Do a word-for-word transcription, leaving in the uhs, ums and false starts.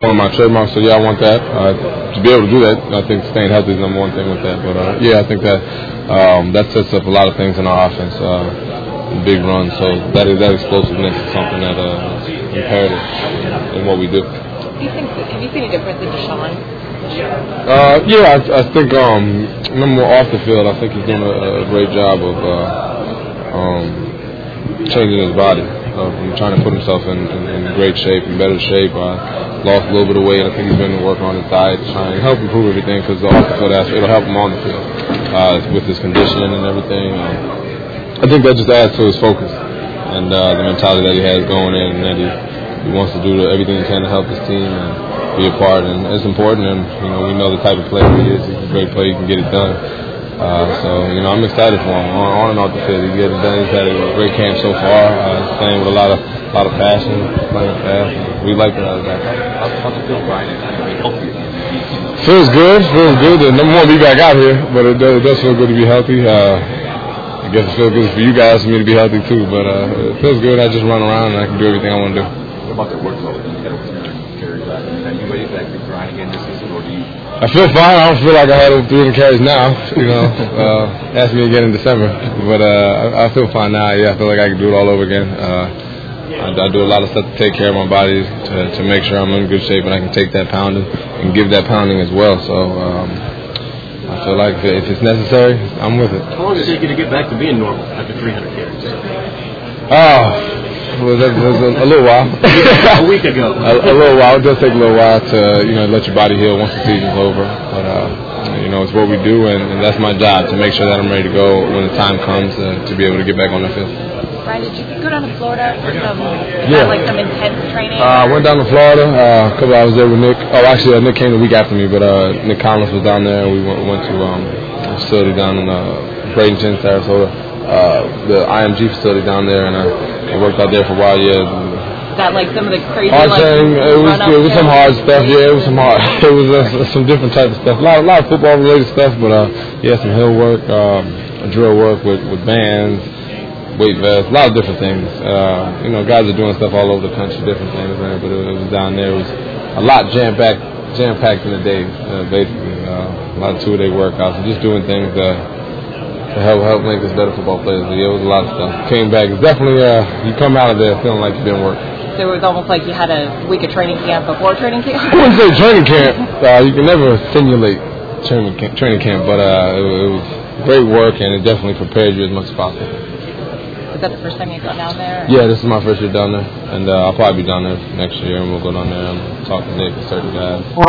One of my trademarks, so yeah, I want that. Uh, to be able to do that, I think staying healthy is the number one thing with that. But uh, yeah, I think that um, that sets up a lot of things in our offense. Uh, big runs, so that is that explosiveness is something that uh, is imperative in what we do. Do you think? Have you seen a difference in Deshaun this year? Uh, yeah, I, I think. Um, remember off the field, I think he's doing a, a great job of uh, um, changing his body. Uh, trying to put himself in, in, in great shape, in better shape. Uh, lost a little bit of weight. I think he's been working on his diet, trying to help improve everything because the off the field aspect, it'll help him on the field uh, with his conditioning and everything. Um, I think that just adds to his focus and uh, the mentality that he has going in, and that he, he wants to do everything he can to help his team and be a part. And it's important, and you know we know the type of player he is. He's a great player. He can get it done. Uh, so, you know, I'm excited for him on, on and off the field. He's getting done. He's had a great camp so far. Uh, he's playing with a lot of a lot of passion, playing fast. We like that out of that. How's it feel, Brian? Feels good. Feels good. The number one, be back out here, but it does, it does feel good to be healthy. Uh, I guess it feels good for you guys, for me to be healthy too. But uh, it feels good. I just run around and I can do everything I want to do. What about the workload? You got over three hundred carries. Are you ready to actually grind again this season, or do you? I feel fine. I don't feel like I had over three hundred carries now. You know, uh, ask me again in December. But uh, I, I feel fine now. Yeah, I feel like I can do it all over again. Uh, I, I do a lot of stuff to take care of my body to, to make sure I'm in good shape and I can take that pounding and give that pounding as well. So um, I feel like if it's necessary, I'm with it. How long does it take you to get back to being normal after three hundred carries? Oh. Well, that was a, a little while. a week ago. a, a little while. It does take a little while to, you know, let your body heal once the season's over. But, uh, you know, it's what we do, and, and that's my job, to make sure that I'm ready to go when the time comes uh, to be able to get back on the field. Brian, did you go down to Florida for some, yeah. like some intense training? Uh, I went down to Florida. Uh, a couple hours there with Nick. Oh, actually, uh, Nick came the week after me, but uh, Nick Collins was down there. We went, went to um, a facility down in uh, Bradenton, Sarasota. Uh, the I M G facility down there, and I, I worked out there for a while. Yeah. Is that like some of the crazy hard like training? It was it was some hard stuff. Yeah, it was some hard. It was uh, some different type of stuff. A lot, a lot of football related stuff, but uh, yeah, some hill work, um, drill work with, with bands, weight vests, a lot of different things. Uh, you know, guys are doing stuff all over the country, different things, man. But it, it was down there. It was a lot jam packed, jam packed in the day, uh, basically. Uh, a lot of two a day workouts and just doing things. Uh, To help help make us better football players. But yeah, it was a lot of stuff. Came back. It's definitely uh, you come out of there feeling like you didn't work. So it was almost like you had a week of training camp before training camp. I wouldn't say training camp. Uh, you can never simulate training camp, training camp, but uh, it, it was great work, and it definitely prepared you as much as possible. Was that the first time you've gone down there? Yeah, this is my first year down there, and uh, I'll probably be down there next year, and we'll go down there and talk to Nick and certain guys.